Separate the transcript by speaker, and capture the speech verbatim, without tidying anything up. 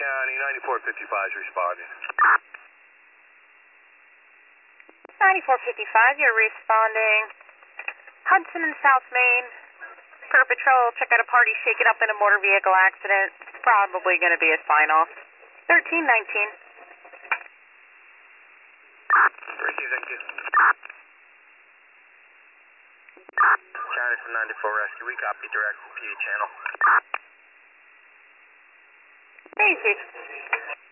Speaker 1: County, ninety-four fifty-five is responding.
Speaker 2: ninety-four fifty-five, you're responding. Hudson and South Main. Per patrol, check out a party shaken up in a motor vehicle accident. Probably going to be a sign-off. thirteen nineteen.
Speaker 1: Receive, thank you. County from ninety-four Rescue, we copy direct from P channel.
Speaker 2: Daisy.